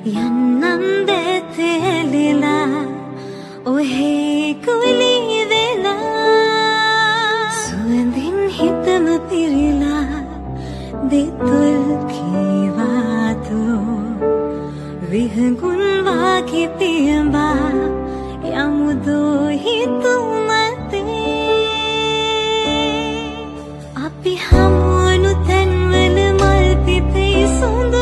යන්නම් දැතෙලිලා ඔහේ කුලි වෙලා සුවඳින් හිතම පිරිලා දෙතුල් කීවාතු විහඟුන් වාගේ පියඹා යමුදෝ හිතුමතේ අපි හමුවනු තැන්වල මල් පිපෙයි සුඳු